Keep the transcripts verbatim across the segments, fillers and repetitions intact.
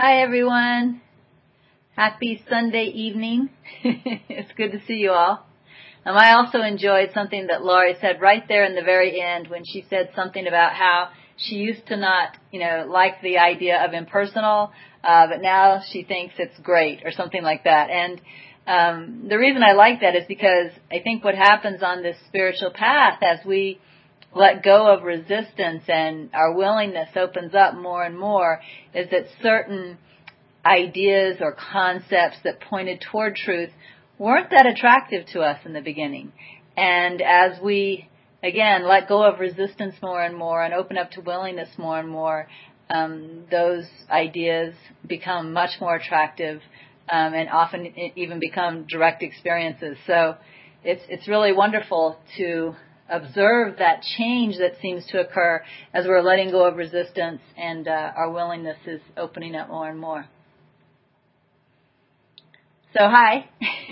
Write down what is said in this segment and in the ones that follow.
Hi, everyone. Happy Sunday evening. It's good to see you all. Um, I also enjoyed something that Laurie said right there in the very end when she said something about how she used to not, you know, like the idea of impersonal, uh, but now she thinks it's great or something like that. And um, the reason I like that is because I think what happens on this spiritual path as we let go of resistance and our willingness opens up more and more is that certain ideas or concepts that pointed toward truth weren't that attractive to us in the beginning. And as we, again, let go of resistance more and more and open up to willingness more and more, um, those ideas become much more attractive um, and often even become direct experiences. So it's it's really wonderful to observe that change that seems to occur as we're letting go of resistance and uh, our willingness is opening up more and more. So hi.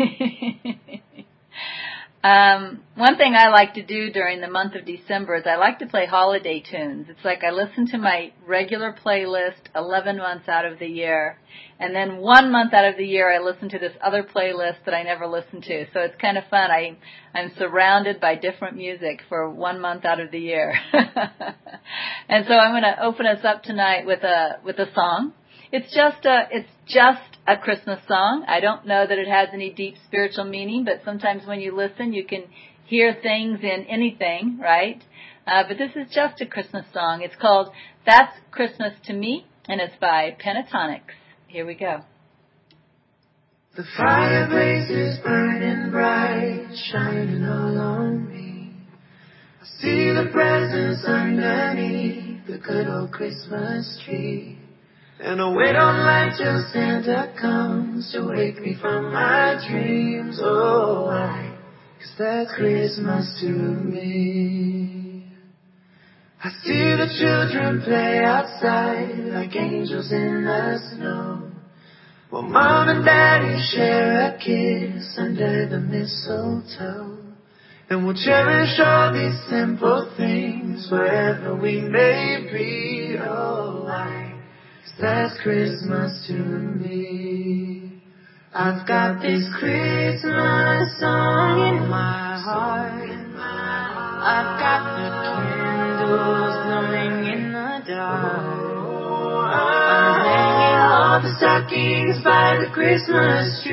um, one thing I like to do during the month of December is I like to play holiday tunes. It's like I listen to my regular playlist eleven months out of the year, and then one month out of the year I listen to this other playlist that I never listen to. So it's kind of fun. I, I'm surrounded by different music for one month out of the year. And so I'm going to open us up tonight with a with a song. It's just a it's just a Christmas song. I don't know that it has any deep spiritual meaning, but sometimes when you listen, you can hear things in anything, right? Uh, but this is just a Christmas song. It's called That's Christmas to Me, and it's by Pentatonics. Here we go. The fireplace is burning bright, shining all on me. I see the presents underneath the good old Christmas tree. And I wait on light till Santa comes to wake me from my dreams. Oh, why? 'Cause that's Christmas to me. I see the children play outside like angels in the snow, while Mom and Daddy share a kiss under the mistletoe. And we'll cherish all these simple things wherever we may be. Oh, why? 'Cause that's Christmas to me. I've got this Christmas song in my heart. I've got the candles glowing in the dark. I'm hanging all the stockings by the Christmas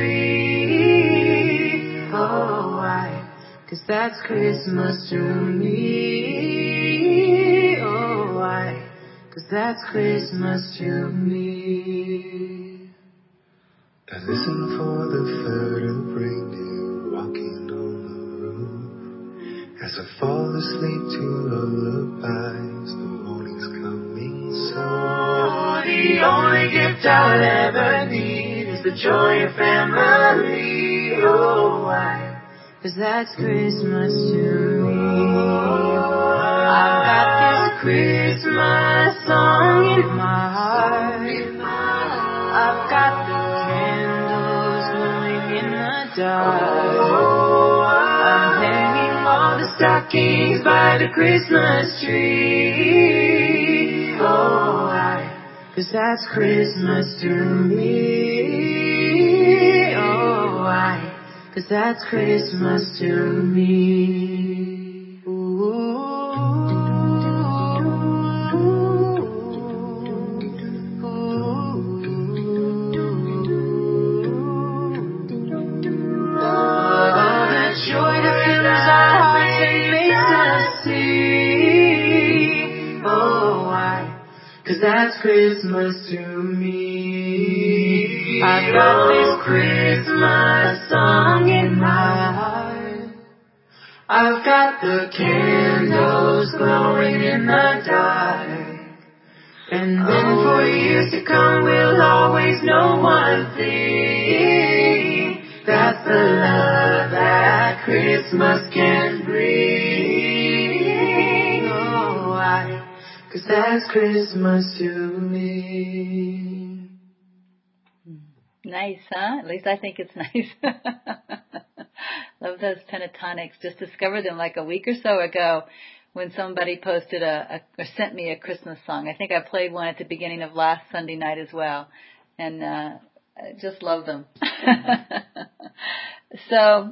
tree. Oh, why? 'Cause that's Christmas to me. Oh, why? 'Cause that's Christmas to me. I listen for the third and reindeer walking on the roof. As I fall asleep to lullabies, the morning's coming soon. The only gift I'll ever need is the joy of family. Oh, why? 'Cause that's Christmas to me. I've got this Christmas song in my heart. I've got the candles glowing in the dark. I'm hanging all the stockings by the Christmas tree. Oh, why? 'Cause that's Christmas to me. Oh, why? 'Cause that's Christmas to me. Ooh. That's Christmas to me. I've got this Christmas song in my heart. I've got the candles glowing in the dark. And then for years to come we'll always know one thing. That's the love that Christmas can bring. Oh, why? 'Cause that's Christmas to me. Nice, huh? At least I think it's nice. Love those Pentatonics. Just discovered them like a week or so ago when somebody posted a, a or sent me a Christmas song. I think I played one at the beginning of last Sunday night as well. and uh, I just love them. So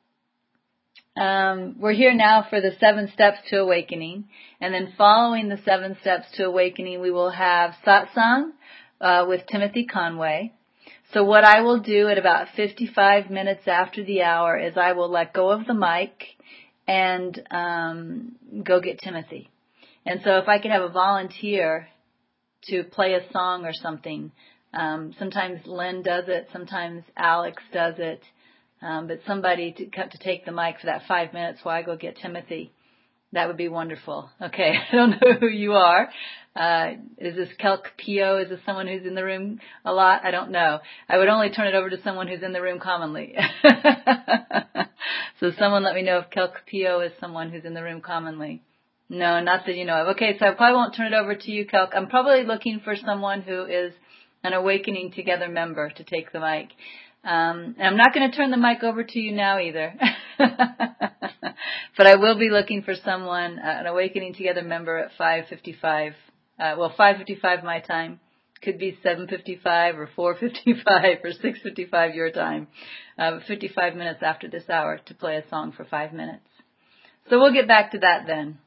um, we're here now for the seven steps to awakening, and then following the seven steps to awakening, we will have satsang uh, with Timothy Conway. So what I will do at about fifty-five minutes after the hour is I will let go of the mic and um, go get Timothy. And so if I could have a volunteer to play a song or something, um, sometimes Lynn does it, sometimes Alex does it. Um, but somebody to, to take the mic for that five minutes while I go get Timothy, that would be wonderful. Okay, I don't know who you are. Uh, is this Kelk Pio? Is this someone who's in the room a lot? I don't know. I would only turn it over to someone who's in the room commonly. So someone let me know if Kelk Pio is someone who's in the room commonly. No, not that you know of. Okay, so I probably won't turn it over to you, Kelk. I'm probably looking for someone who is an Awakening Together member to take the mic. Um, and I'm not going to turn the mic over to you now either. But I will be looking for someone, uh, an Awakening Together member at five fifty-five. Uh, well, five fifty-five my time. Could be seven fifty-five or four fifty-five or six fifty-five your time. Uh, fifty-five minutes after this hour to play a song for five minutes. So we'll get back to that then.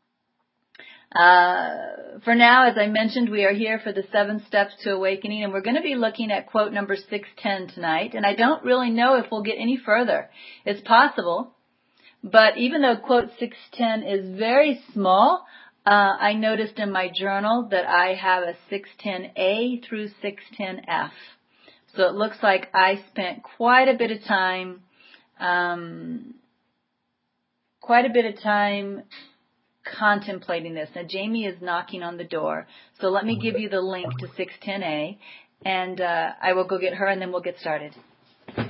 Uh, for now, as I mentioned, we are here for the seven steps to awakening, and we're going to be looking at quote number six ten tonight, and I don't really know if we'll get any further. It's possible, but even though quote six ten is very small, uh, I noticed in my journal that I have a six ten A through six ten F. So it looks like I spent quite a bit of time, um, quite a bit of time contemplating this. Now, Jamie is knocking on the door, so let me give you the link to six ten A, and uh, I will go get her, and then we'll get started. Come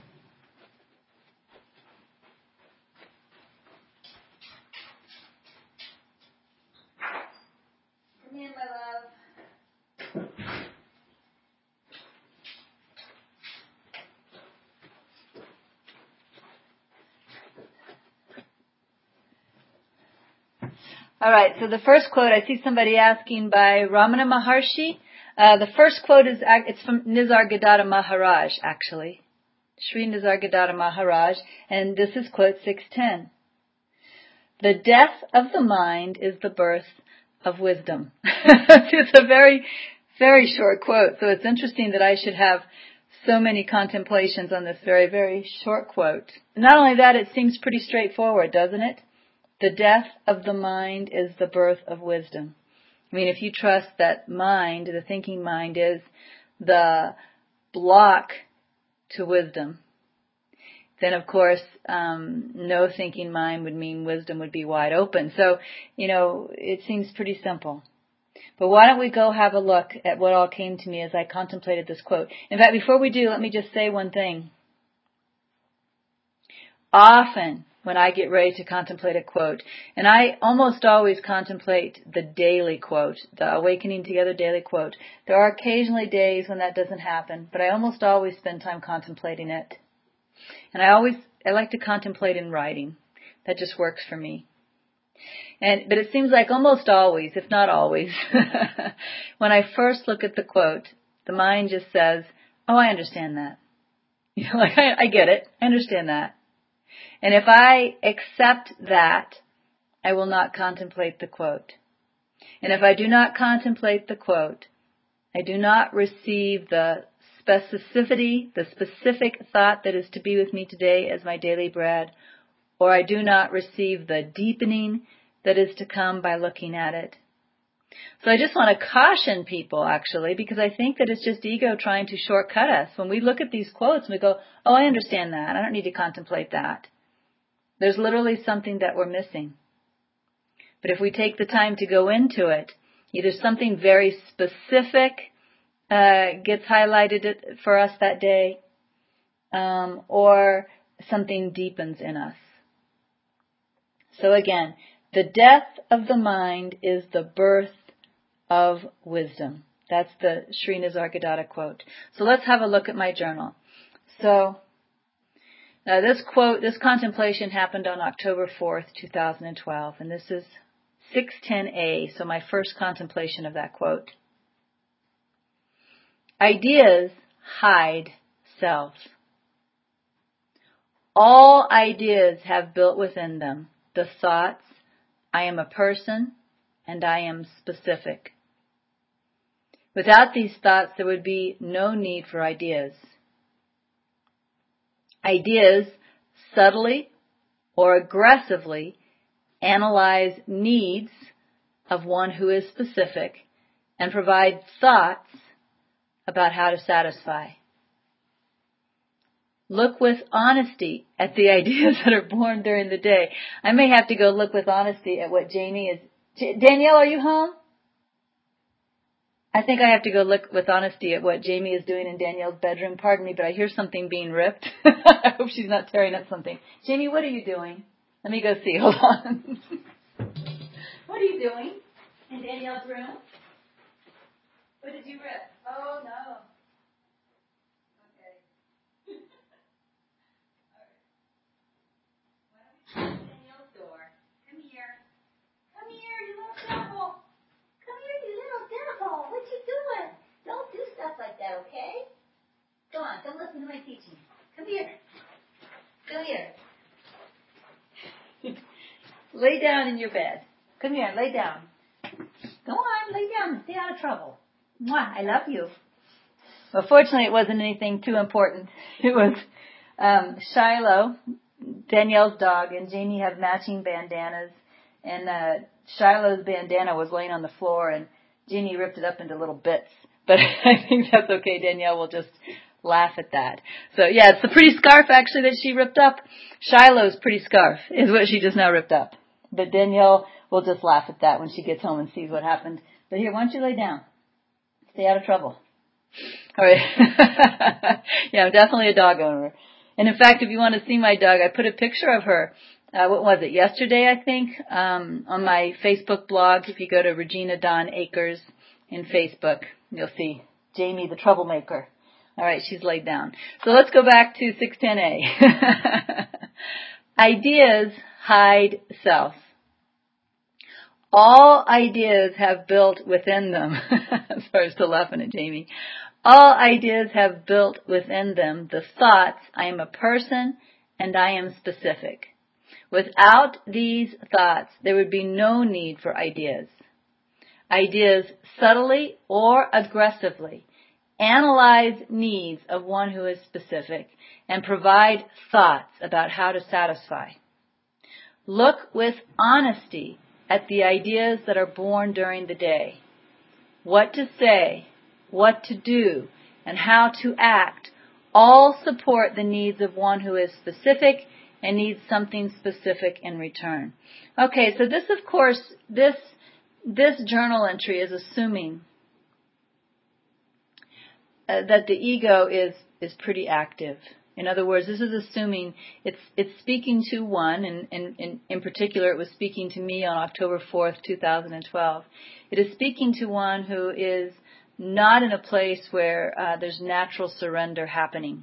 in, my love. All right, so the first quote, I see somebody asking by Ramana Maharshi. Uh, the first quote is, it's from Nisargadatta Maharaj, actually. Sri Nisargadatta Maharaj, and this is quote six ten. The death of the mind is the birth of wisdom. It's a very, very short quote, so it's interesting that I should have so many contemplations on this very, very short quote. Not only that, it seems pretty straightforward, doesn't it? The death of the mind is the birth of wisdom. I mean, if you trust that mind, the thinking mind, is the block to wisdom, then of course, um, no thinking mind would mean wisdom would be wide open. So, you know, it seems pretty simple. But why don't we go have a look at what all came to me as I contemplated this quote. In fact, before we do, let me just say one thing. Often, when I get ready to contemplate a quote, and I almost always contemplate the daily quote, the Awakening Together daily quote. There are occasionally days when that doesn't happen, but I almost always spend time contemplating it. And I always, I like to contemplate in writing. That just works for me. And, but it seems like almost always, if not always, when I first look at the quote, the mind just says, oh, I understand that. You know, like, I, I get it. I understand that. And if I accept that, I will not contemplate the quote. And if I do not contemplate the quote, I do not receive the specificity, the specific thought that is to be with me today as my daily bread, or I do not receive the deepening that is to come by looking at it. So I just want to caution people, actually, because I think that it's just ego trying to shortcut us. When we look at these quotes, we go, oh, I understand that. I don't need to contemplate that. There's literally something that we're missing. But if we take the time to go into it, either something very specific uh, gets highlighted for us that day, um, or something deepens in us. So again, the death of the mind is the birth of wisdom. That's the Sri Nisargadatta quote. So let's have a look at my journal. So now this quote, this contemplation happened on October fourth, two thousand twelve, and this is six ten A, so my first contemplation of that quote. Ideas hide self. All ideas have built within them the thoughts, I am a person, and I am specific. Without these thoughts, there would be no need for ideas. Ideas subtly or aggressively analyze needs of one who is specific and provide thoughts about how to satisfy. Look with honesty at the ideas that are born during the day. I may have to go look with honesty at what Jamie is. J- Danielle, are you home? I think I have to go look with honesty at what Jamie is doing in Danielle's bedroom. Pardon me, but I hear something being ripped. I hope she's not tearing up something. Jamie, what are you doing? Let me go see. Hold on. What are you doing in Danielle's room? What did you rip? Oh, no. Okay. All right. Why don't we close Danielle's door? Come here. Come here, you little devil. Come here, you little devil. What you doing? Don't do stuff like that, okay? Go on, don't listen to my teaching. Come here. Come here. Lay down in your bed. Come here, lay down. Go on, lay down and stay out of trouble. Mwah, I love you. Well, fortunately, it wasn't anything too important. It was um, Shiloh, Danielle's dog, and Jamie have matching bandanas. And uh, Shiloh's bandana was laying on the floor, and Jeannie ripped it up into little bits. But I think that's okay. Danielle will just laugh at that. So, yeah, it's the pretty scarf, actually, that she ripped up. Shiloh's pretty scarf is what she just now ripped up. But Danielle will just laugh at that when she gets home and sees what happened. But here, why don't you lay down? Stay out of trouble. All right. Yeah, I'm definitely a dog owner. And in fact, if you want to see my dog, I put a picture of her. Uh, what was it? Yesterday, I think, um, on my Facebook blog. If you go to Regina Dawn Akers in Facebook, you'll see Jamie the troublemaker. All right, she's laid down. So let's go back to six ten A. Ideas hide self. All ideas have built within them. Sorry, I'm still laughing at Jamie. All ideas have built within them the thoughts, I am a person and I am specific. Without these thoughts, there would be no need for ideas. Ideas subtly or aggressively analyze needs of one who is specific and provide thoughts about how to satisfy. Look with honesty at the ideas that are born during the day. What to say, what to do, and how to act all support the needs of one who is specific and needs something specific in return. Okay, so this, of course, this this journal entry is assuming uh, that the ego is is pretty active. In other words, this is assuming it's it's speaking to one, and in, in, in particular it was speaking to me on October fourth, two thousand twelve. It is speaking to one who is not in a place where uh, there's natural surrender happening.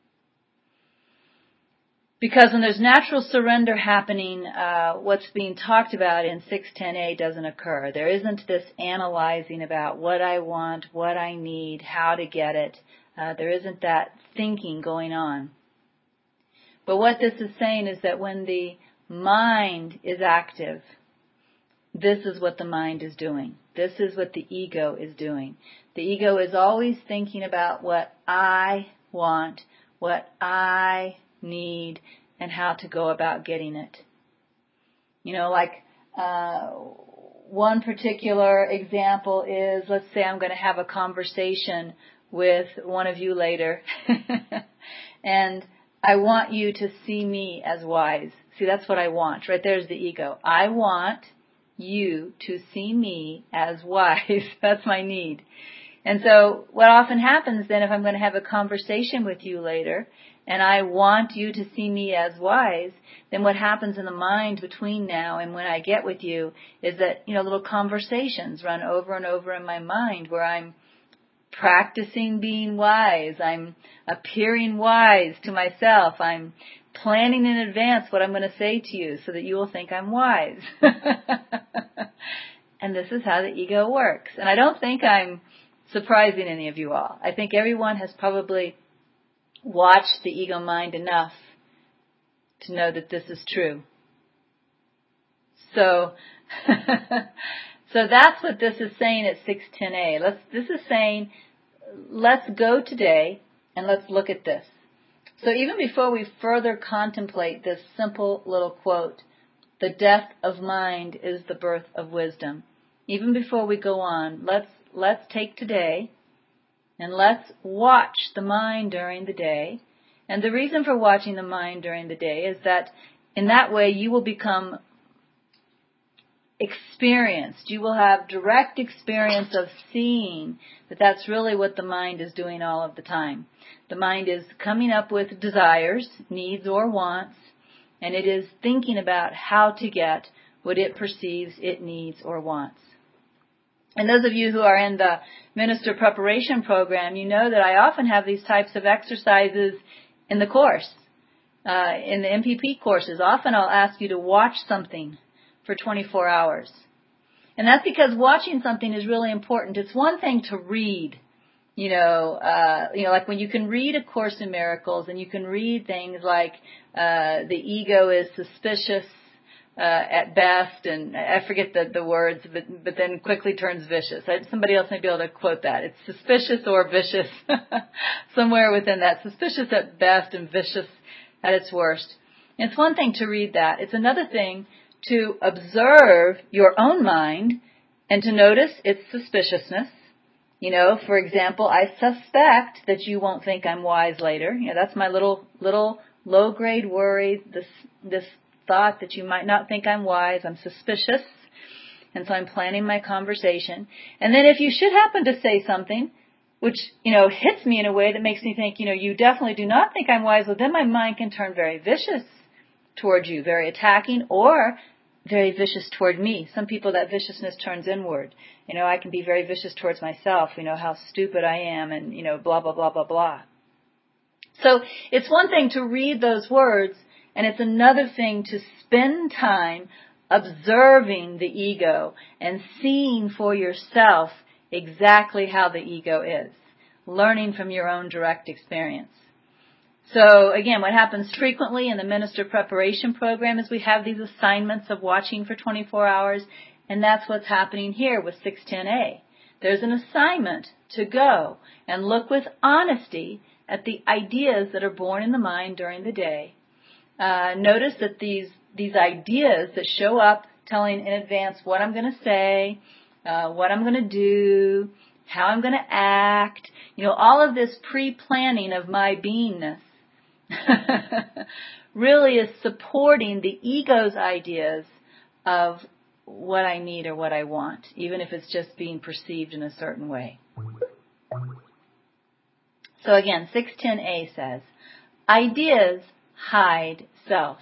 Because when there's natural surrender happening, uh, what's being talked about in six ten A doesn't occur. There isn't this analyzing about what I want, what I need, how to get it. Uh, there isn't that thinking going on. But what this is saying is that when the mind is active, this is what the mind is doing. This is what the ego is doing. The ego is always thinking about what I want, what I need, and how to go about getting it. You know, like uh, one particular example is, let's say I'm going to have a conversation with one of you later, and I want you to see me as wise. See, that's what I want. Right there's the ego. I want you to see me as wise. That's my need. And so what often happens then, if I'm going to have a conversation with you later, and I want you to see me as wise, then what happens in the mind between now and when I get with you is that, you know, little conversations run over and over in my mind where I'm practicing being wise. I'm appearing wise to myself. I'm planning in advance what I'm going to say to you so that you will think I'm wise. And this is how the ego works. And I don't think I'm surprising any of you all. I think everyone has probably watched the ego mind enough to know that this is true. So, so that's what this is saying at six ten A. Let's, this is saying, let's go today and let's look at this. So even before we further contemplate this simple little quote, the death of mind is the birth of wisdom. Even before we go on, let's, let's take today and let's watch the mind during the day. And the reason for watching the mind during the day is that in that way you will become experienced. You will have direct experience of seeing that that's really what the mind is doing all of the time. The mind is coming up with desires, needs or wants, and it is thinking about how to get what it perceives it needs or wants. And those of you who are in the Minister Preparation Program, you know that I often have these types of exercises in the course. Uh, in the M P P courses, often I'll ask you to watch something for twenty-four hours. And that's because watching something is really important. It's one thing to read, you know, uh, you know, like when you can read A Course in Miracles and you can read things like uh, the ego is suspicious uh, at best, and I forget the, the words, but, but then quickly turns vicious. I, somebody else may be able to quote that. It's suspicious or vicious, somewhere within that. Suspicious at best and vicious at its worst. And it's one thing to read that. It's another thing to observe your own mind and to notice its suspiciousness. You know, for example, I suspect that you won't think I'm wise later. You know, that's my little little low-grade worry, this this thought that you might not think I'm wise. I'm suspicious, and so I'm planning my conversation. And then if you should happen to say something which, you know, hits me in a way that makes me think, you know, you definitely do not think I'm wise, well, then my mind can turn very vicious towards you, very attacking, or very vicious toward me. Some people, that viciousness turns inward. You know, I can be very vicious towards myself, you know, how stupid I am and, you know, blah, blah, blah, blah, blah. So it's one thing to read those words, and it's another thing to spend time observing the ego and seeing for yourself exactly how the ego is, learning from your own direct experience. So again, what happens frequently in the Minister Preparation Program is we have these assignments of watching for twenty-four hours, and that's what's happening here with six ten A. There's an assignment to go and look with honesty at the ideas that are born in the mind during the day. Uh, notice that these these ideas that show up telling in advance what I'm going to say, uh, what I'm going to do, how I'm going to act, you know, all of this pre-planning of my beingness really is supporting the ego's ideas of what I need or what I want, even if it's just being perceived in a certain way. So again, six ten A says, ideas hide self.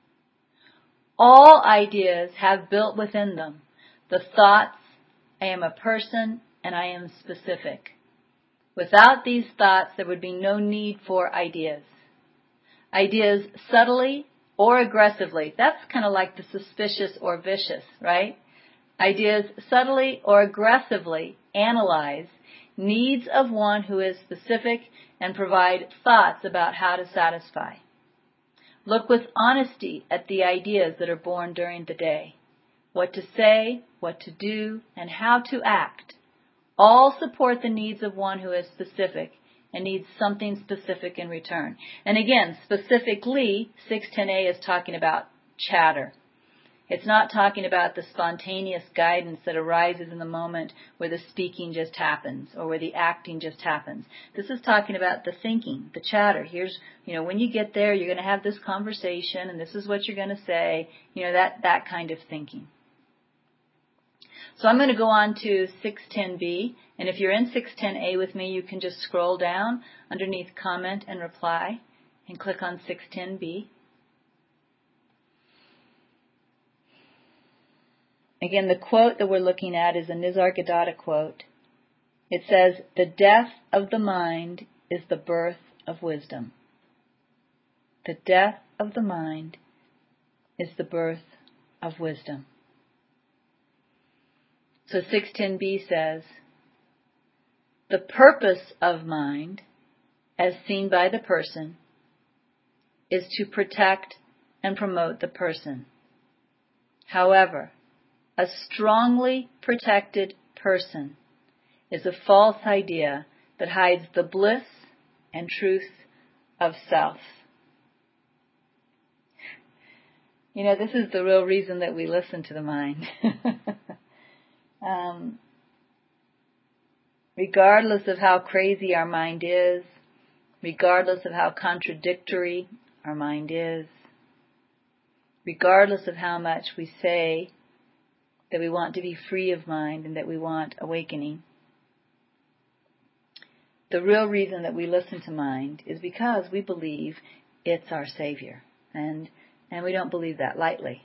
All ideas have built within them the thoughts, I am a person and I am specific. Without these thoughts, there would be no need for ideas. Ideas subtly or aggressively. That's kind of like the suspicious or vicious, right? Ideas subtly or aggressively analyze needs of one who is specific and provide thoughts about how to satisfy. Look with honesty at the ideas that are born during the day. What to say, what to do, and how to act all support the needs of one who is specific and needs something specific in return. And again, specifically, six ten A is talking about chatter. It's not talking about the spontaneous guidance that arises in the moment where the speaking just happens or where the acting just happens. This is talking about the thinking, the chatter. Here's, you know, when you get there, you're going to have this conversation and this is what you're going to say, you know, that, that kind of thinking. So I'm going to go on to six ten B, and if you're in six ten A with me, you can just scroll down underneath comment and reply and click on six ten B. Again, the quote that we're looking at is a Nisargadatta quote. It says, "The death of the mind is the birth of wisdom." The death of the mind is the birth of wisdom. So six ten B says, The purpose of mind, as seen by the person, is to protect and promote the person. However, a strongly protected person is a false idea that hides the bliss and truth of self. You know, this is the real reason that we listen to the mind. um, regardless of how crazy our mind is, regardless of how contradictory our mind is, regardless of how much we say that we want to be free of mind and that we want awakening, the real reason that we listen to mind is because we believe it's our savior. And, and we don't believe that lightly.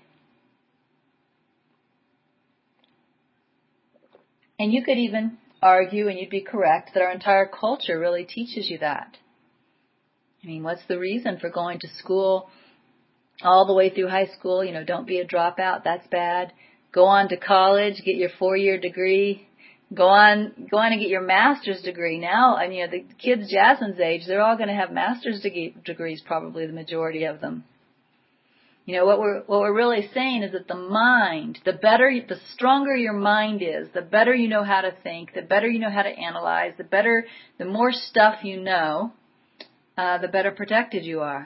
And you could even argue, and you'd be correct, that our entire culture really teaches you that. I mean, what's the reason for going to school all the way through high school? You know, don't be a dropout, that's bad. Go on to college, get your four-year degree. Go on, go on and get your master's degree. Now, and you know, the kids Jasmine's age, they're all going to have master's de- degrees, probably the majority of them. You know, what we're what we're really saying is that the mind, the better, the stronger your mind is, the better you know how to think, the better you know how to analyze, the better, the more stuff you know, uh, the better protected you are.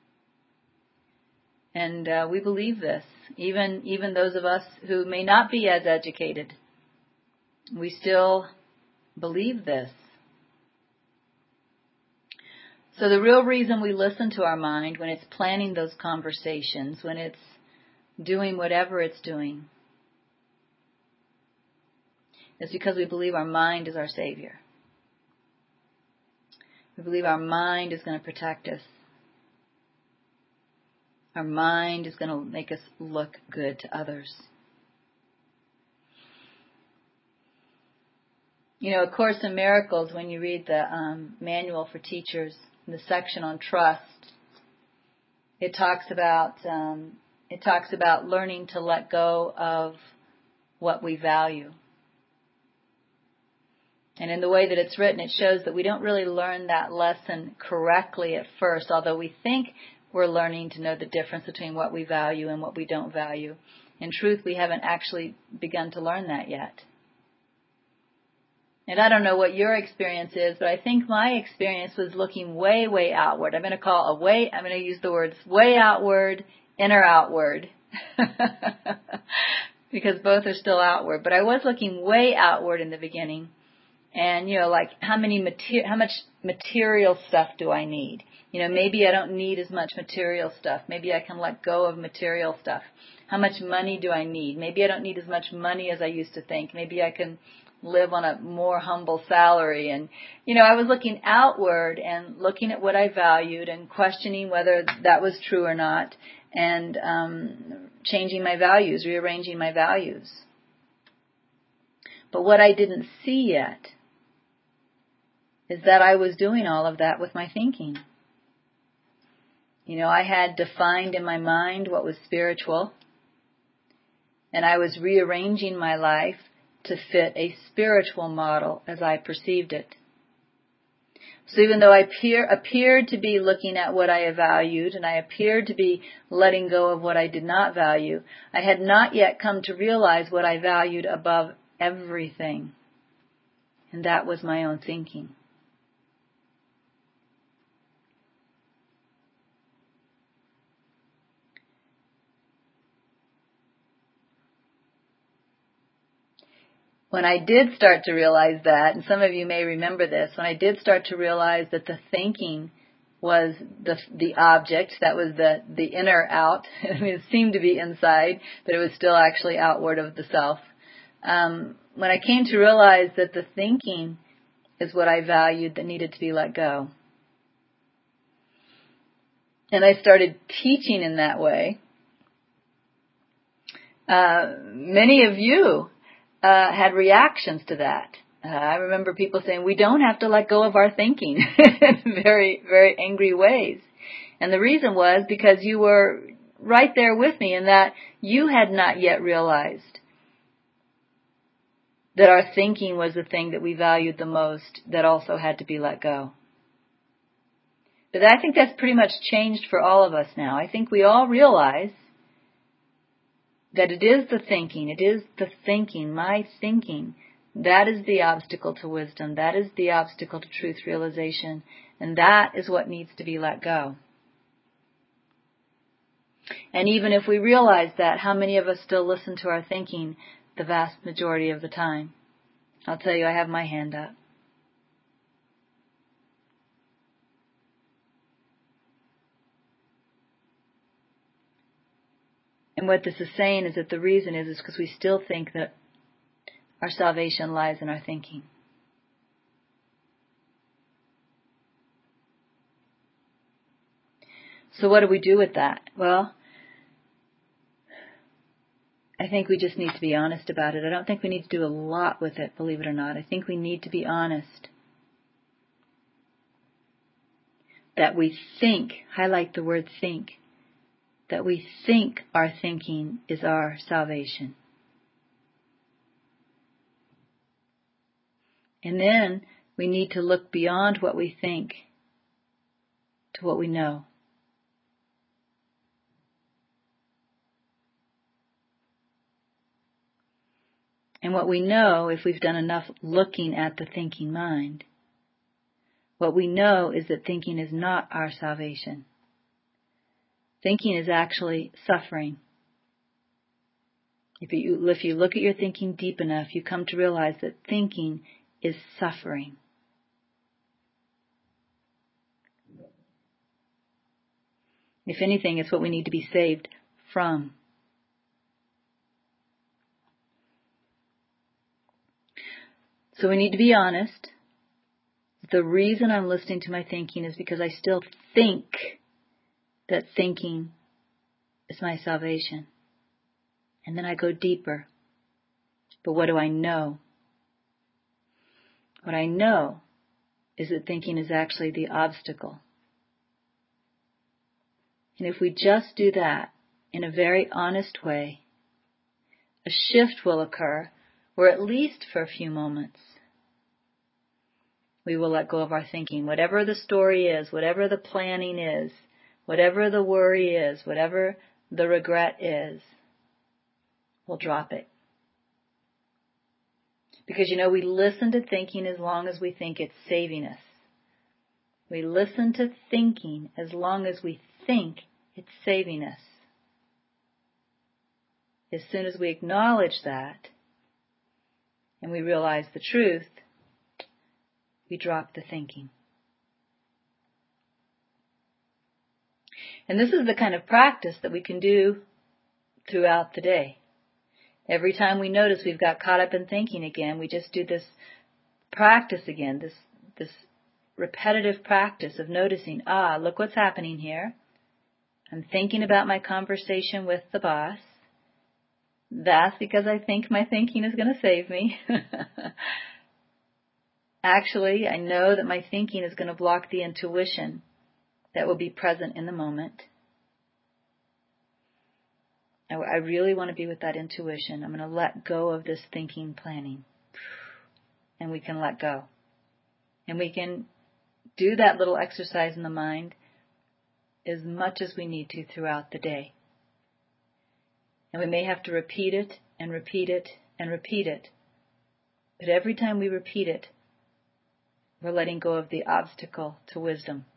And uh, we believe this, even even those of us who may not be as educated. We still believe this. So the real reason we listen to our mind when it's planning those conversations, when it's doing whatever it's doing, is because we believe our mind is our savior. We believe our mind is going to protect us. Our mind is going to make us look good to others. You know, A Course in Miracles, when you read the um, manual for teachers, the section on trust, it talks about um, it talks about learning to let go of what we value. And in the way that it's written, it shows that we don't really learn that lesson correctly at first, although we think we're learning to know the difference between what we value and what we don't value. In truth, we haven't actually begun to learn that yet. And I don't know what your experience is, but I think my experience was looking way, way outward. I'm going to call a way, I'm going to use the words way outward, inner outward. Because both are still outward. But I was looking way outward in the beginning. And, you know, like how many mater- how much material stuff do I need? You know, maybe I don't need as much material stuff. Maybe I can let go of material stuff. How much money do I need? Maybe I don't need as much money as I used to think. Maybe I can live on a more humble salary. And, you know, I was looking outward and looking at what I valued and questioning whether that was true or not, and um, changing my values, rearranging my values. But what I didn't see yet is that I was doing all of that with my thinking. You know, I had defined in my mind what was spiritual, and I was rearranging my life to fit a spiritual model as I perceived it. So even though I appear, appeared to be looking at what I valued, and I appeared to be letting go of what I did not value, I had not yet come to realize what I valued above everything. And that was my own thinking. When I did start to realize that, and some of you may remember this, when I did start to realize that the thinking was the the object, that was the, the inner out, I mean, it seemed to be inside, but it was still actually outward of the self. Um, when I came to realize that the thinking is what I valued that needed to be let go, and I started teaching in that way, uh, many of you Uh, had reactions to that. Uh, I remember people saying, we don't have to let go of our thinking in very, very angry ways. And the reason was because you were right there with me in that you had not yet realized that our thinking was the thing that we valued the most that also had to be let go. But I think that's pretty much changed for all of us now. I think we all realize that it is the thinking, it is the thinking, my thinking, that is the obstacle to wisdom, that is the obstacle to truth realization, and that is what needs to be let go. And even if we realize that, how many of us still listen to our thinking the vast majority of the time? I'll tell you, I have my hand up. And what this is saying is that the reason is is because we still think that our salvation lies in our thinking. So what do we do with that? Well, I think we just need to be honest about it. I don't think we need to do a lot with it, believe it or not. I think we need to be honest. That we think, highlight the word think, that we think our thinking is our salvation. And then we need to look beyond what we think to what we know. And what we know, if we've done enough looking at the thinking mind, what we know is that thinking is not our salvation. Thinking is actually suffering. If you, if you look at your thinking deep enough, you come to realize that thinking is suffering. If anything, it's what we need to be saved from. So we need to be honest. The reason I'm listening to my thinking is because I still think that thinking is my salvation. And then I go deeper. But what do I know? What I know is that thinking is actually the obstacle. And if we just do that in a very honest way, a shift will occur, or at least for a few moments, we will let go of our thinking. Whatever the story is, whatever the planning is, whatever the worry is, whatever the regret is, we'll drop it. Because, you know, we listen to thinking as long as we think it's saving us. We listen to thinking as long as we think it's saving us. As soon as we acknowledge that and we realize the truth, we drop the thinking. And this is the kind of practice that we can do throughout the day. Every time we notice we've got caught up in thinking again, we just do this practice again, this this repetitive practice of noticing, ah, look what's happening here. I'm thinking about my conversation with the boss. That's because I think my thinking is going to save me. Actually, I know that my thinking is going to block the intuition that will be present in the moment. I really want to be with that intuition. I'm going to let go of this thinking planning. And we can let go. And we can do that little exercise in the mind as much as we need to throughout the day. And we may have to repeat it and repeat it and repeat it. But every time we repeat it, we're letting go of the obstacle to wisdom.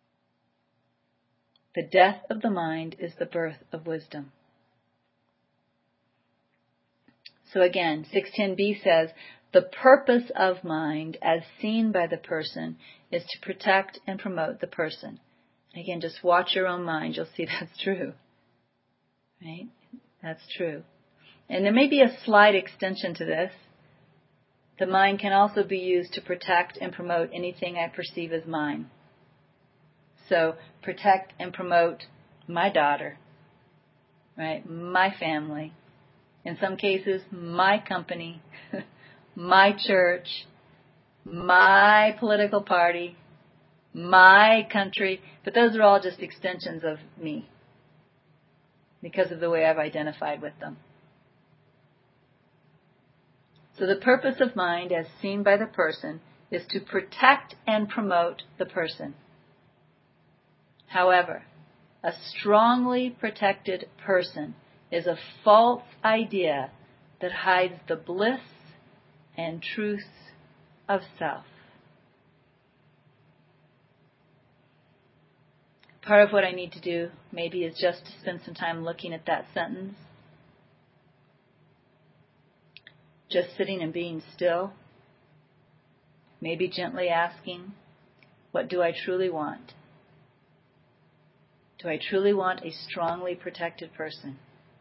The death of the mind is the birth of wisdom. So again, six ten b says, the purpose of mind as seen by the person is to protect and promote the person. And again, just watch your own mind. You'll see that's true. Right? That's true. And there may be a slight extension to this. The mind can also be used to protect and promote anything I perceive as mine. So protect and promote my daughter, right? My family. In some cases, my company, my church, my political party, my country. But those are all just extensions of me because of the way I've identified with them. So the purpose of mind, as seen by the person, is to protect and promote the person. However, a strongly protected person is a false idea that hides the bliss and truth of self. Part of what I need to do maybe is just to spend some time looking at that sentence. Just sitting and being still. Maybe gently asking, what do I truly want? Do I truly want a strongly protected person?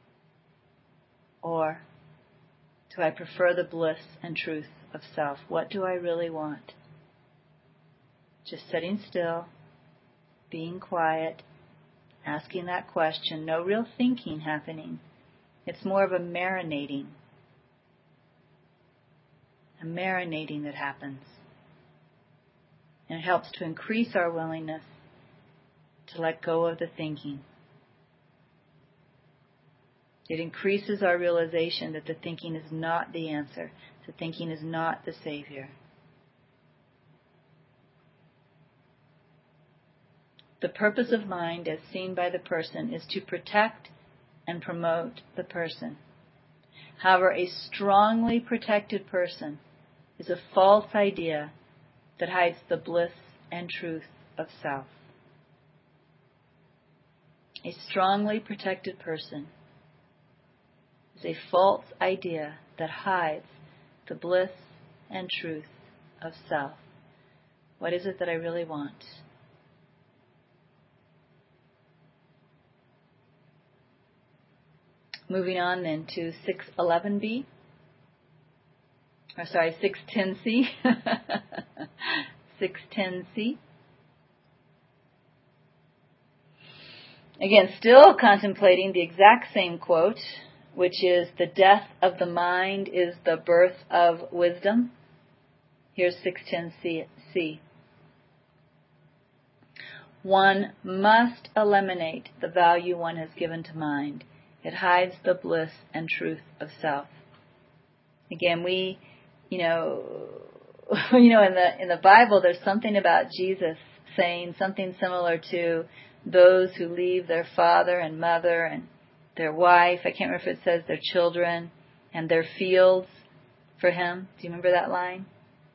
Or do I prefer the bliss and truth of self? What do I really want? Just sitting still, being quiet, asking that question. No real thinking happening. It's more of a marinating. A marinating that happens. And it helps to increase our willingness to let go of the thinking. It increases our realization that the thinking is not the answer. The thinking is not the savior. The purpose of mind, as seen by the person, is to protect and promote the person. However, a strongly protected person is a false idea that hides the bliss and truth of self. A strongly protected person is a false idea that hides the bliss and truth of self. What is it that I really want? Moving on then to six eleven B. Or sorry, six ten C. six ten C. Again, still contemplating the exact same quote, which is, the death of the mind is the birth of wisdom. Here's six ten C. One must eliminate the value one has given to mind. It hides the bliss and truth of self. Again, we, you know, you know, in the in the Bible, there's something about Jesus saying something similar to those who leave their father and mother and their wife. I can't remember if it says their children and their fields for him. Do you remember that line?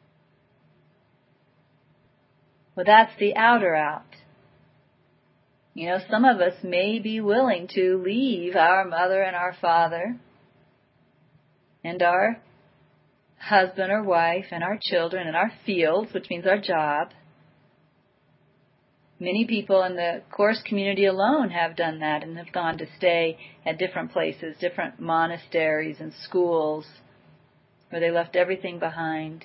Well, that's the outer out. You know, some of us may be willing to leave our mother and our father and our husband or wife and our children and our fields, which means our job. Many people in the Course community alone have done that and have gone to stay at different places, different monasteries and schools, where they left everything behind.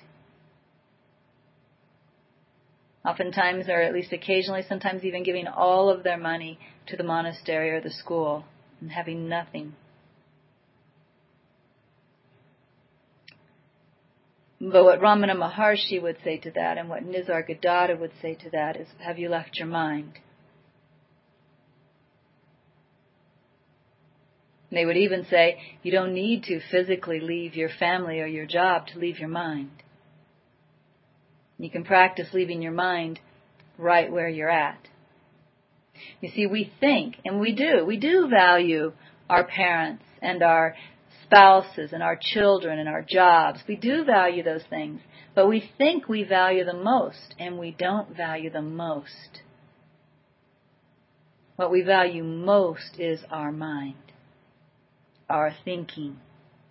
Oftentimes, or at least occasionally, sometimes even giving all of their money to the monastery or the school and having nothing. But what Ramana Maharshi would say to that, and what Nisargadatta would say to that, is, have you left your mind? They would even say, you don't need to physically leave your family or your job to leave your mind. You can practice leaving your mind right where you're at. You see, we think, and we do, we do value our parents and our spouses and our children and our jobs. We do value those things, but we think we value them most, and we don't value them most. What we value most is our mind, our thinking.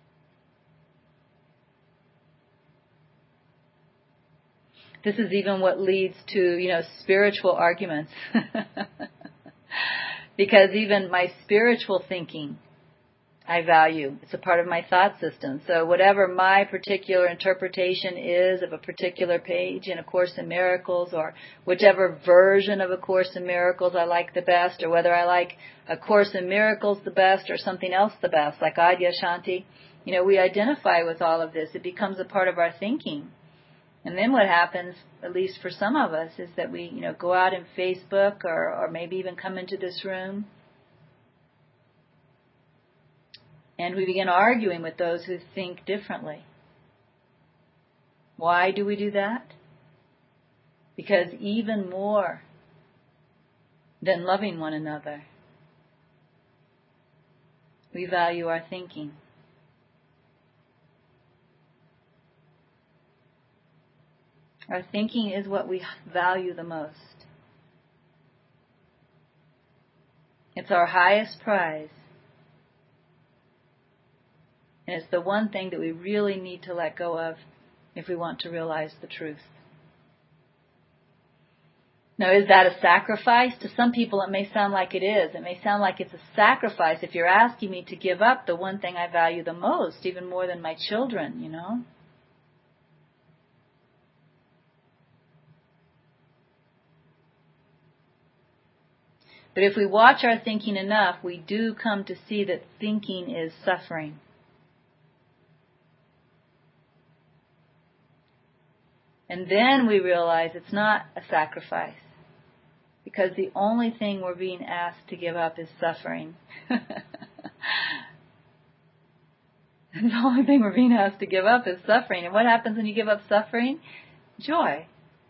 This is even what leads to, you know, spiritual arguments. Because even my spiritual thinking, I value. It's a part of my thought system. So whatever my particular interpretation is of a particular page in A Course in Miracles, or whichever version of A Course in Miracles I like the best, or whether I like A Course in Miracles the best or something else the best, like Adyashanti, you know, we identify with all of this. It becomes a part of our thinking. And then what happens, at least for some of us, is that we, you know, go out in Facebook or, or maybe even come into this room and we begin arguing with those who think differently. Why do we do that? Because even more than loving one another, we value our thinking. Our thinking is what we value the most. It's our highest prize. And it's the one thing that we really need to let go of if we want to realize the truth. Now, is that a sacrifice? To some people it may sound like it is. It may sound like it's a sacrifice if you're asking me to give up the one thing I value the most, even more than my children, you know? But if we watch our thinking enough, we do come to see that thinking is suffering. And then we realize it's not a sacrifice, because the only thing we're being asked to give up is suffering. The only thing we're being asked to give up is suffering. And what happens when you give up suffering? Joy.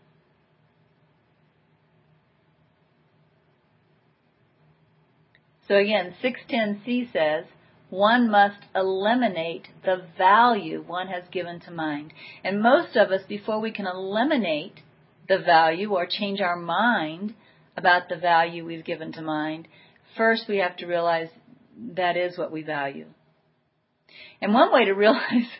So again, six ten C says, one must eliminate the value one has given to mind. And most of us, before we can eliminate the value or change our mind about the value we've given to mind, first we have to realize that is what we value. And one way to realize,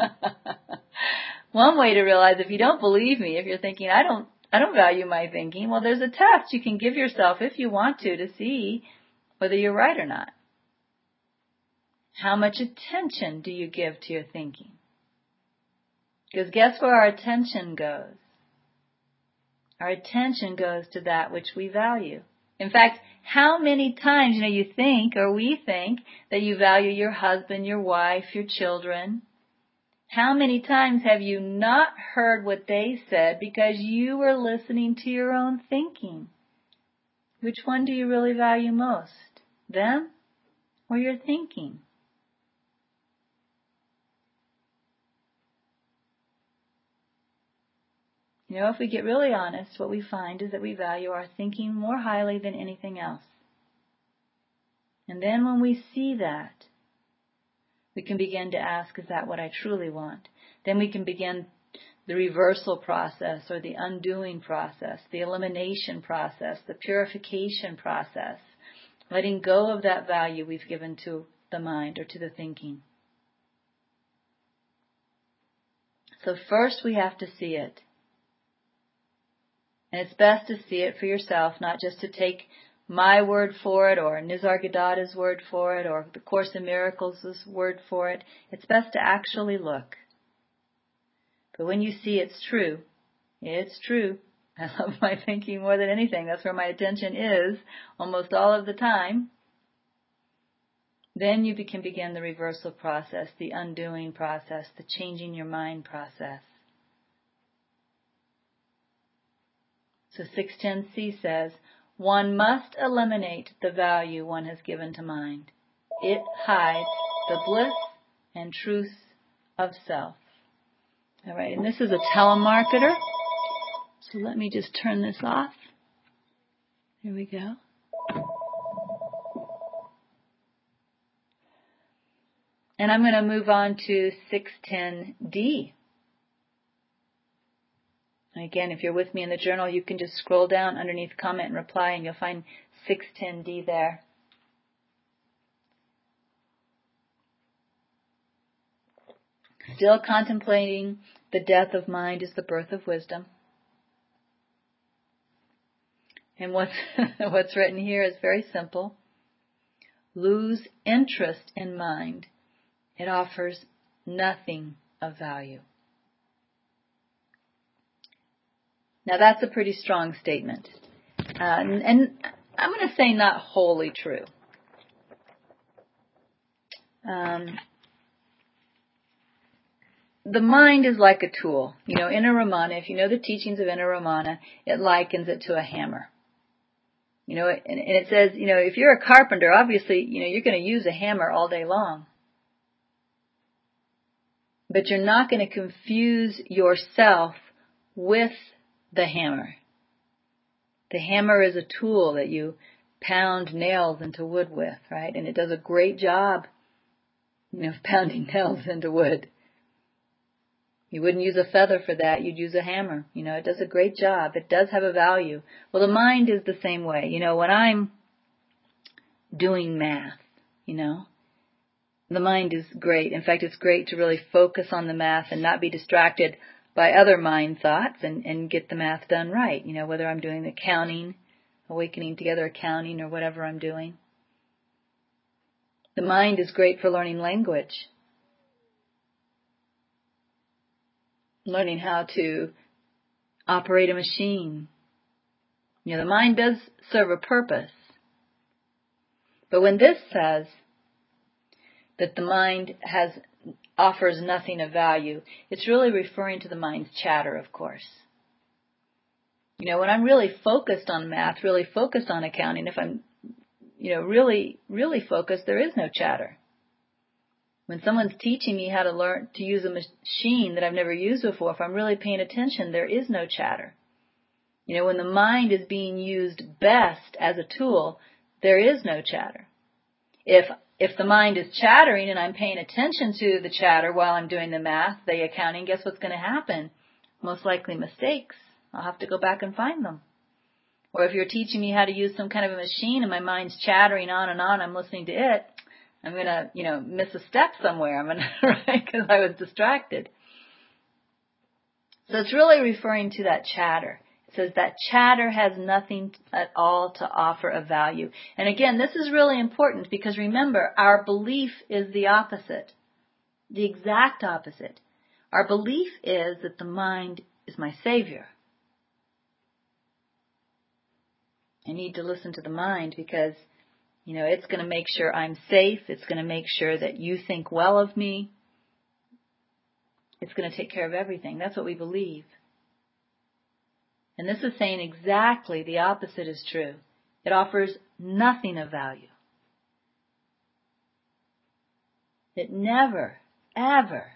one way to realize, if you don't believe me, if you're thinking, I don't, I don't value my thinking, well, there's a test you can give yourself if you want to, to see whether you're right or not. How much attention do you give to your thinking? Because guess where our attention goes? Our attention goes to that which we value. In fact, how many times, you know, you think, or we think, that you value your husband, your wife, your children. How many times have you not heard what they said because you were listening to your own thinking? Which one do you really value most? Them or your thinking? You know, if we get really honest, what we find is that we value our thinking more highly than anything else. And then when we see that, we can begin to ask, is that what I truly want? Then we can begin the reversal process or the undoing process, the elimination process, the purification process, letting go of that value we've given to the mind or to the thinking. So first we have to see it. And it's best to see it for yourself, not just to take my word for it or Nisargadatta's word for it or the Course in Miracles' word for it. It's best to actually look. But when you see it's true, it's true. I love my thinking more than anything. That's where my attention is almost all of the time. Then you can begin the reversal process, the undoing process, the changing your mind process. So six ten C says, one must eliminate the value one has given to mind. It hides the bliss and truth of self. All right, and this is a telemarketer. So let me just turn this off. There we go. And I'm going to move on to six ten D. Again, if you're with me in the journal, you can just scroll down underneath comment and reply, and you'll find six ten D there. Still contemplating the death of mind is the birth of wisdom. And what's, what's written here is very simple. Lose interest in mind. It offers nothing of value. Now that's a pretty strong statement. Uh, and, and I'm going to say not wholly true. Um, the mind is like a tool. You know, Inna Ramana, if you know the teachings of Inna Ramana, it likens it to a hammer. You know, and, and it says, you know, if you're a carpenter, obviously, you know, you're going to use a hammer all day long. But you're not going to confuse yourself with the hammer. The hammer is a tool that you pound nails into wood with, right? And it does a great job, you know, of pounding nails into wood. You wouldn't use a feather for that. You'd use a hammer. You know, it does a great job. It does have a value. Well, the mind is the same way. You know, when I'm doing math, you know, the mind is great. In fact, it's great to really focus on the math and not be distracted by other mind thoughts and, and get the math done right. You know, whether I'm doing the counting, awakening together accounting, or whatever I'm doing. The mind is great for learning language. Learning how to operate a machine. You know, the mind does serve a purpose. But when this says that the mind has offers nothing of value, it's really referring to the mind's chatter, of course. You know, when I'm really focused on math, really focused on accounting, if I'm, you know, really, really focused, there is no chatter. When someone's teaching me how to learn to use a machine that I've never used before, if I'm really paying attention, there is no chatter. You know, when the mind is being used best as a tool, there is no chatter. If if the mind is chattering and I'm paying attention to the chatter while I'm doing the math, the accounting, guess what's going to happen? Most likely mistakes. I'll have to go back and find them. Or if you're teaching me how to use some kind of a machine and my mind's chattering on and on, I'm listening to it, I'm going to, you know, miss a step somewhere. I'm going to, right, because I was distracted. So it's really referring to that chatter. It says that chatter has nothing at all to offer of value. And again, this is really important because remember, our belief is the opposite, the exact opposite. Our belief is that the mind is my savior. I need to listen to the mind because, you know, it's going to make sure I'm safe. It's going to make sure that you think well of me. It's going to take care of everything. That's what we believe. And this is saying exactly the opposite is true. It offers nothing of value. It never, ever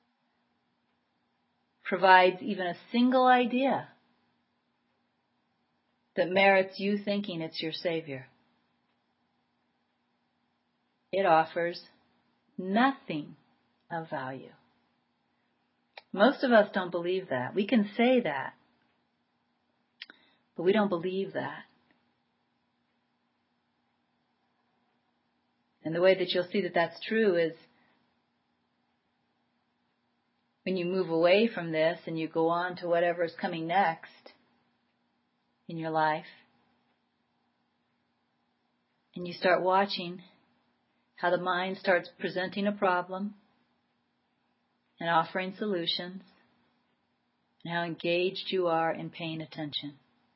provides even a single idea that merits you thinking it's your savior. It offers nothing of value. Most of us don't believe that. We can say that, but we don't believe that. And the way that you'll see that that's true is when you move away from this and you go on to whatever is coming next in your life, and you start watching how the mind starts presenting a problem and offering solutions, and how engaged you are in paying attention.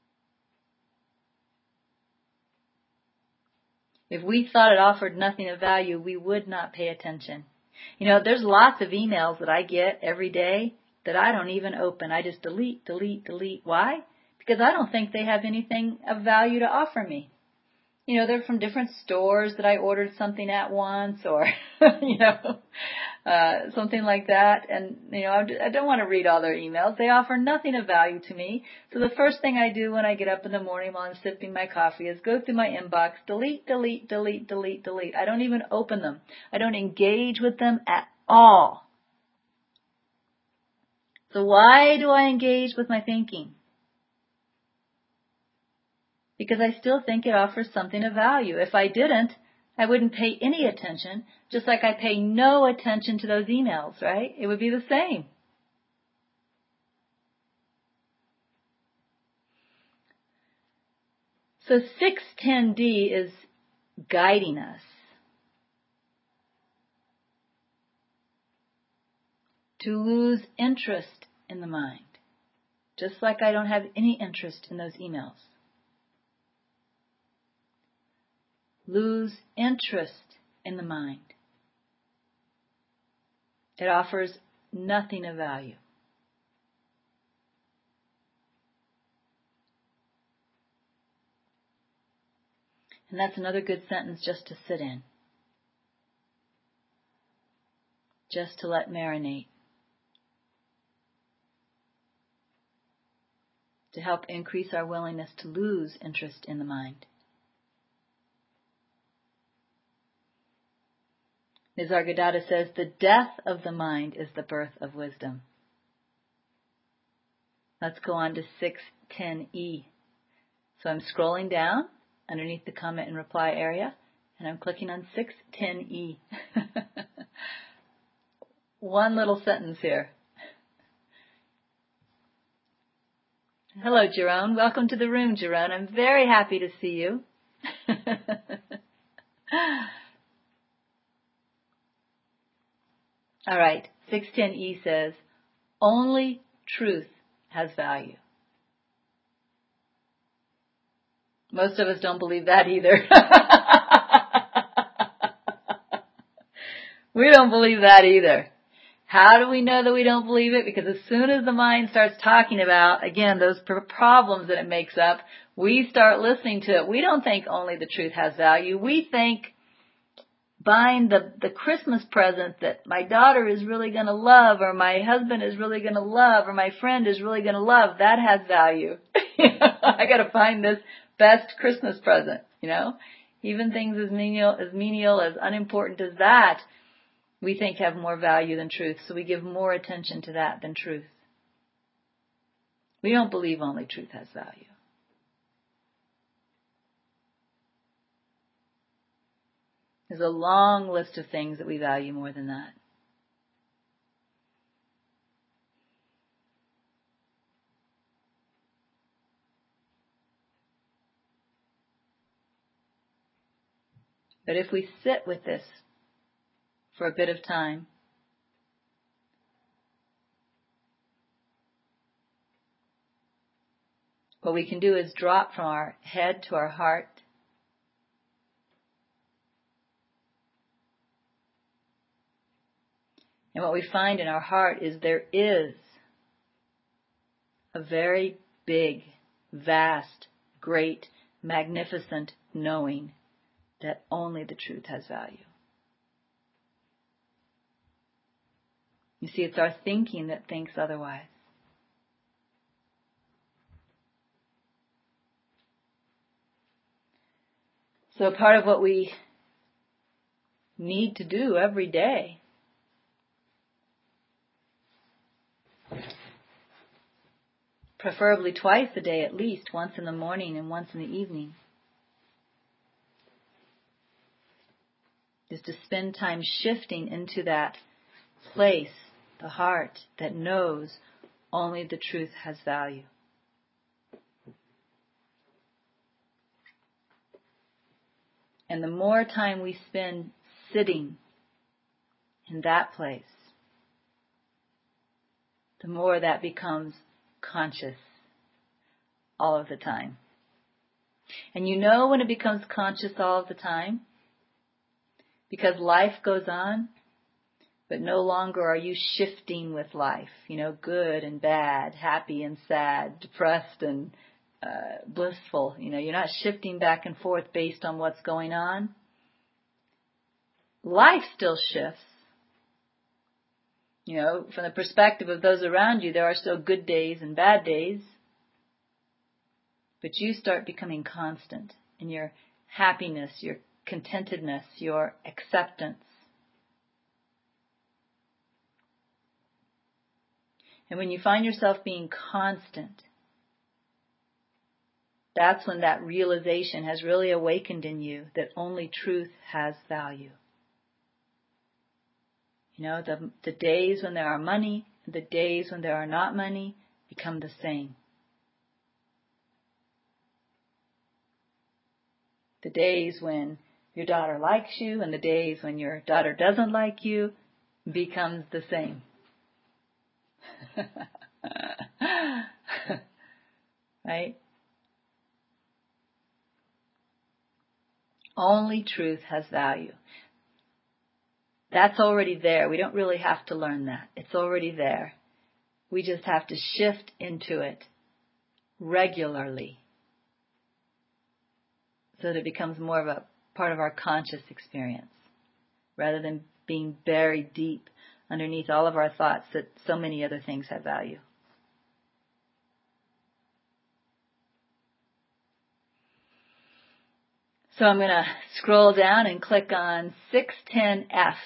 If we thought it offered nothing of value, we would not pay attention. You know, there's lots of emails that I get every day that I don't even open. I just delete, delete, delete. Why? Because I don't think they have anything of value to offer me. You know, they're from different stores that I ordered something at once, or, you know, uh, something like that. And, you know, I don't want to read all their emails. They offer nothing of value to me. So the first thing I do when I get up in the morning while I'm sipping my coffee is go through my inbox, delete, delete, delete, delete, delete. I don't even open them. I don't engage with them at all. So why do I engage with my thinking? Because I still think it offers something of value. If I didn't, I wouldn't pay any attention, just like I pay no attention to those emails, right? It would be the same. So six ten D is guiding us to lose interest in the mind, just like I don't have any interest in those emails. Lose interest in the mind. It offers nothing of value. And that's another good sentence just to sit in. Just to let marinate. to help increase our willingness to lose interest in the mind. Nisargadatta says, the death of the mind is the birth of wisdom. Let's go on to six ten E. So I'm scrolling down underneath the comment and reply area, and I'm clicking on six ten E. One little sentence here. Hello, Jerome. Welcome to the room, Jerome. I'm very happy to see you. All right. six ten E says, only truth has value. Most of us don't believe that either. We don't believe that either. How do we know that we don't believe it? Because as soon as the mind starts talking about, again, those problems that it makes up, we start listening to it. We don't think only the truth has value. We think buying the, the Christmas present that my daughter is really going to love, or my husband is really going to love, or my friend is really going to love, that has value. I got to find this best Christmas present, you know. Even things as menial, as menial, as unimportant as that, we think have more value than truth, so we give more attention to that than truth. We don't believe only truth has value. There's a long list of things that we value more than that. But if we sit with this for a bit of time, what we can do is drop from our head to our heart. And what we find in our heart is there is a very big, vast, great, magnificent knowing that only the truth has value. You see, it's our thinking that thinks otherwise. So part of what we need to do every day preferably twice a day at least, once in the morning and once in the evening, is to spend time shifting into that place, the heart, that knows only the truth has value. And the more time we spend sitting in that place, the more that becomes conscious all of the time. And you know when it becomes conscious all of the time? Because life goes on, but no longer are you shifting with life, you know, good and bad, happy and sad, depressed and uh, blissful. You know, you're not shifting back and forth based on what's going on. Life still shifts. You know, from the perspective of those around you, there are still good days and bad days. But you start becoming constant in your happiness, your contentedness, your acceptance. And when you find yourself being constant, that's when that realization has really awakened in you that only truth has value. You know, the, the days when there are money and the days when there are not money become the same. The days when your daughter likes you and the days when your daughter doesn't like you becomes the same. Right? Only truth has value. That's already there. We don't really have to learn that. It's already there. We just have to shift into it regularly so that it becomes more of a part of our conscious experience rather than being buried deep underneath all of our thoughts that so many other things have value. So I'm going to scroll down and click on six ten F.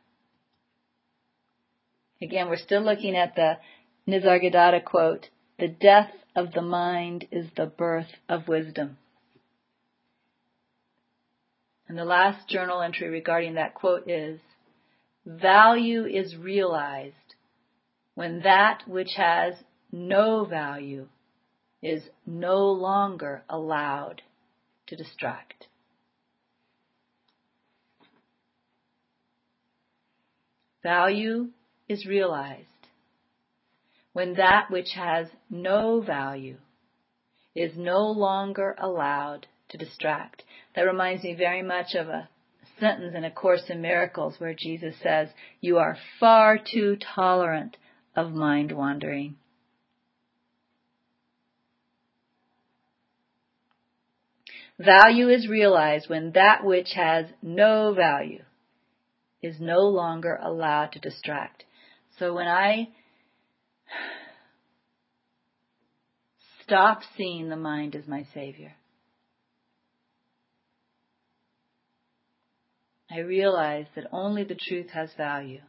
Again, we're still looking at the Nisargadatta quote, "The death of the mind is the birth of wisdom." And the last journal entry regarding that quote is, "Value is realized when that which has no value is no longer allowed to distract." Value is realized when that which has no value is no longer allowed to distract. That reminds me very much of a sentence in A Course in Miracles where Jesus says, "You are far too tolerant of mind wandering." Value is realized when that which has no value is no longer allowed to distract. So when I stop seeing the mind as my savior, I realize that only the truth has value.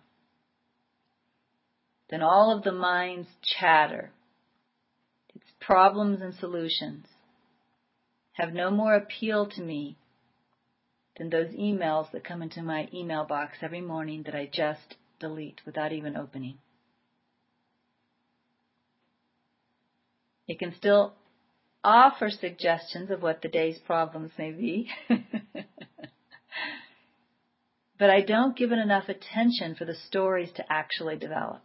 Then all of the mind's chatter, its problems and solutions, have no more appeal to me than those emails that come into my email box every morning that I just delete without even opening. It can still offer suggestions of what the day's problems may be, but I don't give it enough attention for the stories to actually develop.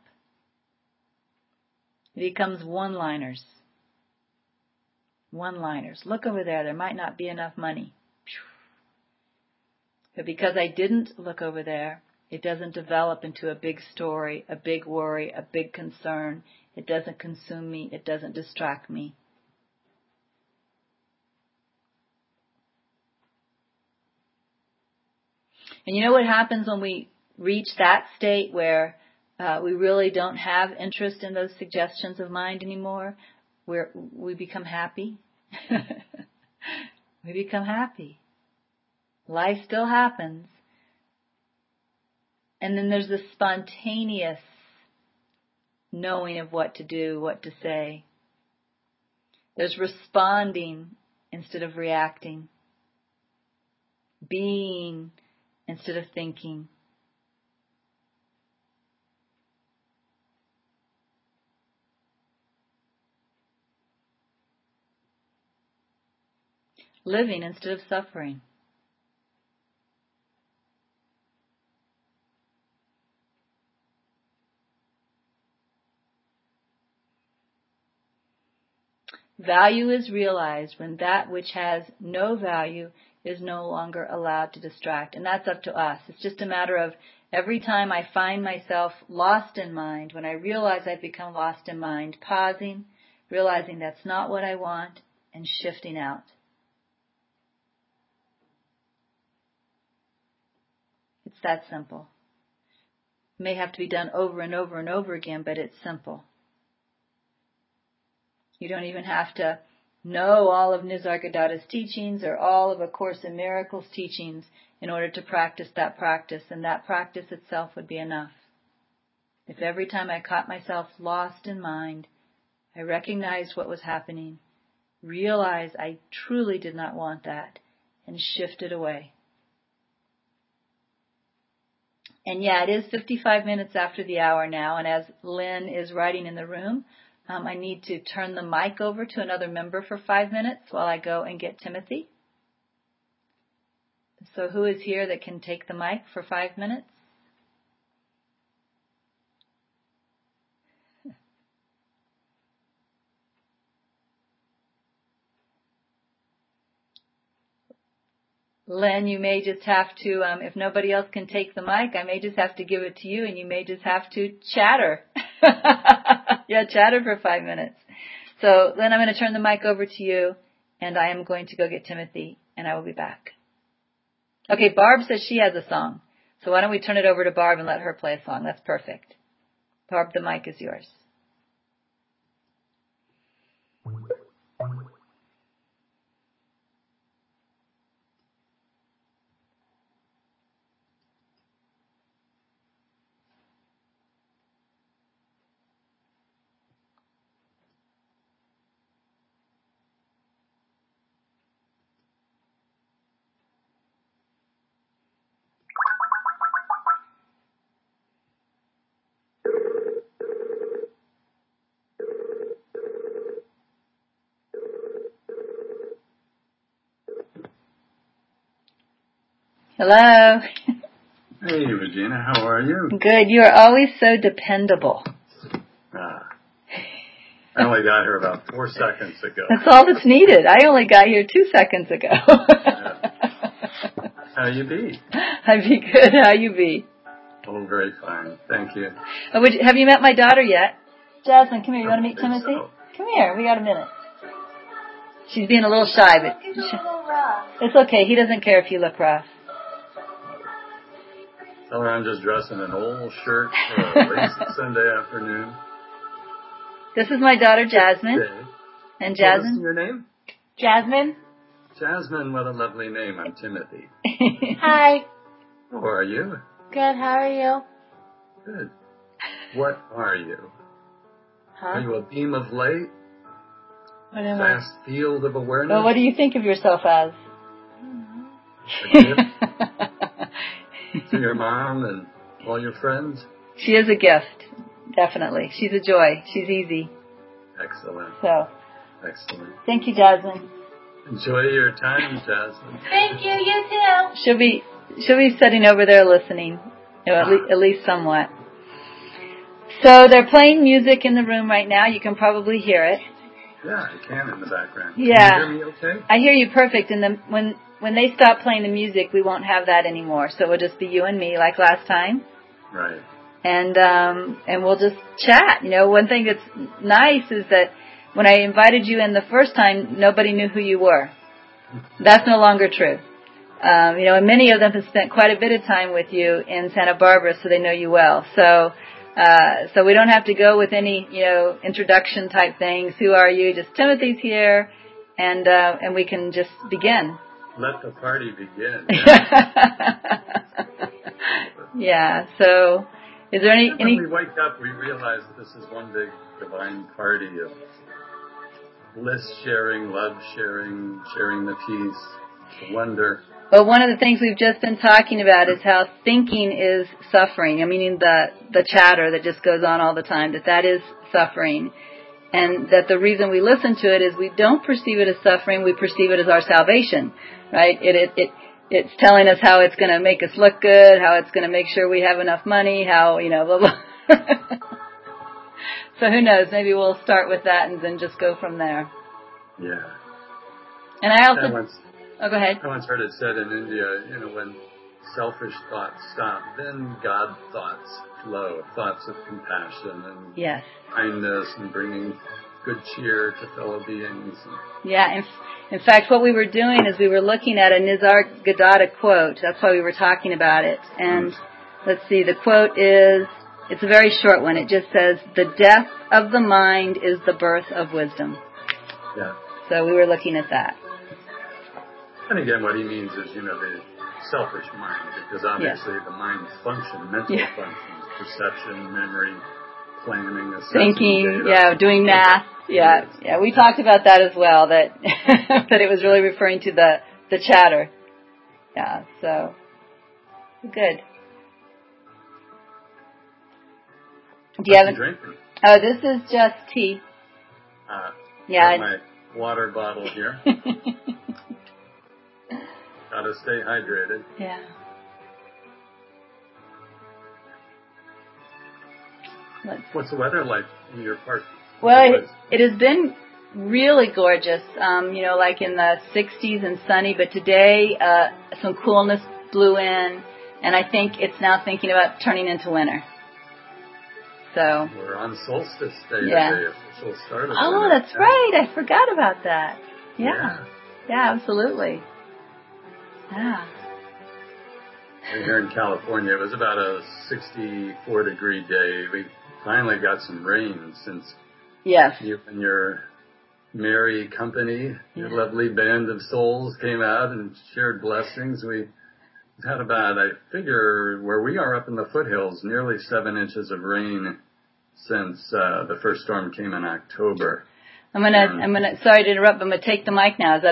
It becomes one-liners. One-liners. Look over there, there might not be enough money. But because I didn't look over there, it doesn't develop into a big story, a big worry, a big concern. It doesn't consume me. It doesn't distract me. And you know what happens when we reach that state where uh, we really don't have interest in those suggestions of mind anymore? Where we become happy. We become happy. Life still happens. And then there's this spontaneous knowing of what to do, what to say. There's responding instead of reacting. Being instead of thinking. Living instead of suffering. Value is realized when that which has no value is no longer allowed to distract. And that's up to us. It's just a matter of every time I find myself lost in mind, when I realize I've become lost in mind, pausing, realizing that's not what I want, and shifting out. It's that simple. It may have to be done over and over and over again, but it's simple. You don't even have to know all of Nisargadatta's teachings or all of A Course in Miracles teachings in order to practice that practice, and that practice itself would be enough. If every time I caught myself lost in mind, I recognized what was happening, realized I truly did not want that, and shifted away. And yeah, it is fifty-five minutes after the hour now, and as Lynn is writing in the room, Um, I need to turn the mic over to another member for five minutes while I go and get Timothy. So who is here that can take the mic for five minutes? Len, you may just have to, um, if nobody else can take the mic, I may just have to give it to you, and you may just have to chatter. Yeah, chatter for five minutes. So, Len, I'm going to turn the mic over to you, and I am going to go get Timothy, and I will be back. Okay, Barb says she has a song. So why don't we turn it over to Barb and let her play a song? That's perfect. Barb, the mic is yours. Hello. Hey, Regina, how are you? Good. You are always so dependable. Uh, I only got here about four seconds ago. That's all that's needed. I only got here two seconds ago. Yeah. How you be? I be good. How you be? Oh, very fine. Thank you. Oh, would you, have you met my daughter yet? Jasmine, come here. You want to meet I think Timothy? so. Come here. We got a minute. She's being a little shy, but He's a little rough. it's okay. He doesn't care if you look rough. Tell her I'm just dressed in an old shirt for a lazy Sunday afternoon. This is my daughter, Jasmine. Day. And What was Jasmine? your name? Jasmine? Jasmine, what a lovely name. I'm Timothy. Hi. How are you? Good, how are you? Good. What are you? Are Huh? you a beam of light? What am I? Vast field of awareness? Well, what do you think of yourself as? A gift to your mom and all your friends? She is a gift, definitely. She's a joy. She's easy. Excellent. So, Excellent. thank you, Jasmine. Enjoy your time, Jasmine. Thank you, you too. She'll be she'll be sitting over there listening, you know, at, le- at least somewhat. So they're playing music in the room right now. You can probably hear it. Yeah, I can in the background. Yeah. Can you hear me okay? I hear you perfect. And the, when when they stop playing the music, we won't have that anymore. So it'll just be you and me, like last time. Right. And um, and we'll just chat. You know, one thing that's nice is that when I invited you in the first time, nobody knew who you were. That's no longer true. Um, you know, and many of them have spent quite a bit of time with you in Santa Barbara, so they know you well. So, uh, so we don't have to go with any, you know, introduction type things. Who are you? Just Timothy's here, and uh, and we can just begin. Let the party begin. Yeah. So, is there any When any? we wake up, we realize that this is one big divine party of bliss sharing, love sharing, sharing the peace, the wonder. Well, one of the things we've just been talking about is how thinking is suffering. I mean, the the chatter that just goes on all the time, that that is suffering. And that the reason we listen to it is we don't perceive it as suffering, we perceive it as our salvation, right? It it, it it's telling us how it's going to make us look good, how it's going to make sure we have enough money, how, you know, blah, blah. So who knows, maybe we'll start with that and then just go from there. Yeah. And I also... I once, oh, go ahead. I once heard it said in India, you know, when selfish thoughts stop, then God thoughts flow, thoughts of compassion and Yes. kindness and bringing good cheer to fellow beings. Yeah, in, in fact, what we were doing is we were looking at a Nisargadatta quote. That's why we were talking about it. And let's see, the quote is, it's a very short one. It just says, the death of the mind is the birth of wisdom. Yeah. So we were looking at that. And again, what he means is, you know, the selfish mind, because obviously the mind's function, mental Yeah. functions, perception, memory, planning, assessing Thinking, data. yeah, doing math. Yeah, yeah, we talked about that as well, that that it was really referring to the, the chatter. Yeah, so, good. Do you have What's a, he drinking? oh, this is just tea. Uh, Yeah. got my water bottle here. Gotta stay hydrated. Yeah. Let's, What's the weather like in your part? well, it, it has been really gorgeous, um, you know, like in the sixties and sunny, but today uh, some coolness blew in, and I think it's now thinking about turning into winter. So. We're on solstice day Yeah. today, official start of Oh, winter. that's right. I forgot about that. Yeah. Yeah. Yeah, absolutely. Yeah. And here in California, it was about a sixty-four degree day. We finally got some rain since Yes. you and your merry company, your Yeah. lovely band of souls came out and shared blessings. We had about, I figure, where we are up in the foothills, nearly seven inches of rain since uh, the first storm came in October. I'm gonna. I'm gonna. Sorry to interrupt, but I'm gonna take the mic now. Is that